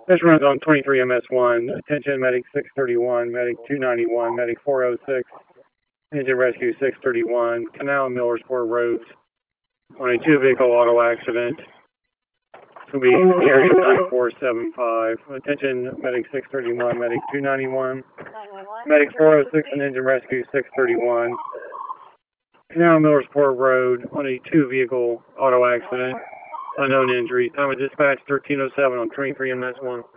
This runs on 23 MS1. Attention, Medic 631, Medic 291, Medic 406, Engine Rescue 631, Canal and Millersport Roads on a two-vehicle auto accident. This will be area 9475. Attention, Medic 631, Medic 291, Medic 406, and Engine Rescue 631. Canal and Millersport Road on a two-vehicle auto accident. Unknown injury. Time of dispatch 1307 on 23 MS1.